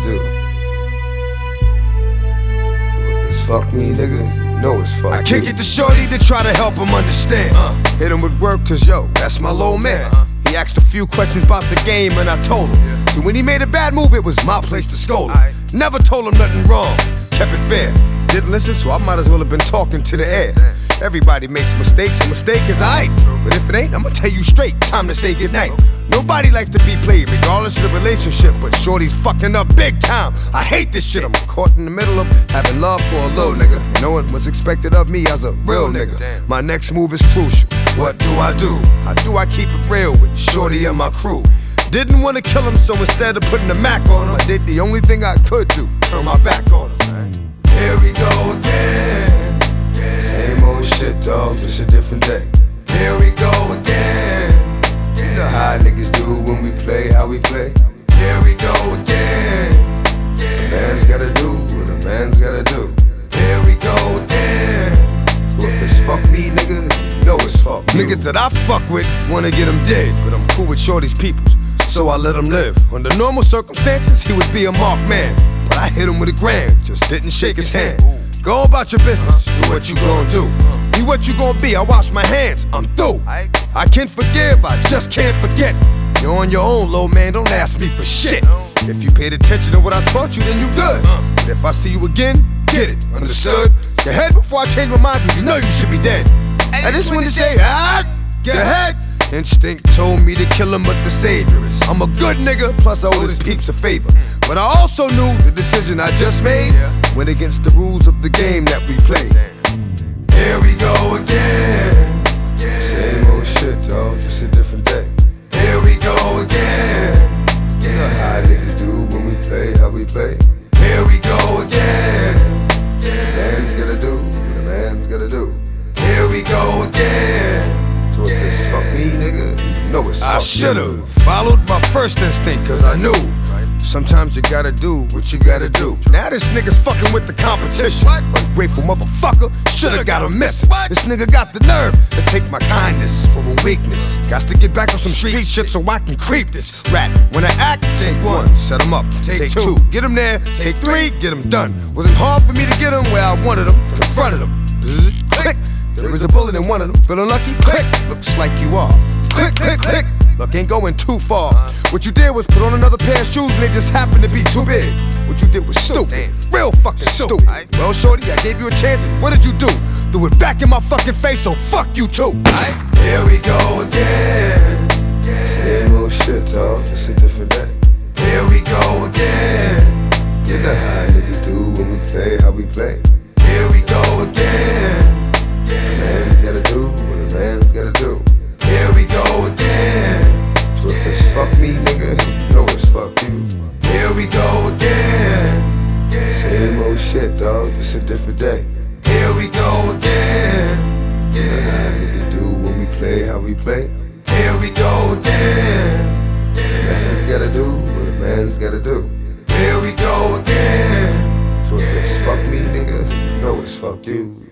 do. If it's fuck me, nigga, you know it's fuck I kick it to Shorty to try to help him understand. Hit him with work, cause yo, that's my low man. He asked a few questions about the game and I told him. So when he made a bad move, it was my place to scold him. Never told him nothing wrong, kept it fair. Didn't listen, so I might as well have been talking to the air. Everybody makes mistakes, a mistake is aight. But if it ain't, I'ma tell you straight, time to say goodnight. Nobody likes to be played, regardless of the relationship, but Shorty's fucking up big time. I hate this shit, I'm caught in the middle of having love for a little nigga. And knowing what's expected of me as a real nigga. My next move is crucial, what do? How do I keep it real with Shorty and my crew? Didn't wanna kill him, so instead of putting the Mac on him, I did the only thing I could do, turn my back on him. Here we go again. Same old shit, dog, just a different day. Here we go again. You know how niggas do when we play, how we play. Here we go again. A man's gotta do what a man's gotta do. Here we go again. So if it's fuck me, nigga, you know it's fuck you. Niggas that I fuck with wanna get him dead, but I'm cool with Shorty's peoples, so I let him live. Under normal circumstances, he would be a marked man, but I hit him with a grand, just didn't shake his hand. Go about your business, do what you gon' do. Be what you gon' be, I wash my hands, I'm through. I can forgive, I just can't forget. You're on your own, low man, don't ask me for shit. If you paid attention to what I taught you, then you good. But if I see you again, get it, understood? Get ahead before I change my mind, cause you know you should be dead. I just wanna say, get ahead. Instinct told me to kill him, but the savior is I'm a good nigga, plus I owe his peeps a favor. But I also knew the decision I just made went against the rules of the game that we played. Here we go again. Same old shit, dog, just a different day. Here we go again. You know how niggas do when we play, how we play. Here we go again. A man's gotta do what a man's gotta do. Here we go again. So if it's fuck me, nigga, you know it's fuck you. I should've followed my first instinct, cause I knew sometimes you gotta do what you gotta do. Now this nigga's fucking with the competition. Ungrateful motherfucker, shoulda got a message. This nigga got the nerve to take my kindness for a weakness. Got to get back on some street shit so I can creep this rat. When I act, take one, set him up. Take two, get him there. Take three, get him done. Wasn't hard for me to get him where I wanted him, confronted him. Click. There was a bullet in one of them. Feeling lucky? Click. Looks like you are. Click, click, click. Look, ain't going too far. What you did was put on another pair of shoes and they just happened to be too big. What you did was stupid. Real fucking stupid. Well, shorty, I gave you a chance. What did you do? Threw it back in my fucking face, so fuck you too. Here we go again. Same old shit, dog. It's a different day. Here we go again. You know how niggas do when we play, how we play. Here we go again. A man's gotta do what a man's gotta do. Here we go again. So if it's fuck me, nigga, you know it's fuck you. Here we go again. Same old shit, dog, it's a different day. Here we go again. You know how niggas do when we play, how we play. Here we go again. A man's gotta do what a man's gotta do. Here we go again. So if it's fuck me, nigga, you know it's fuck you.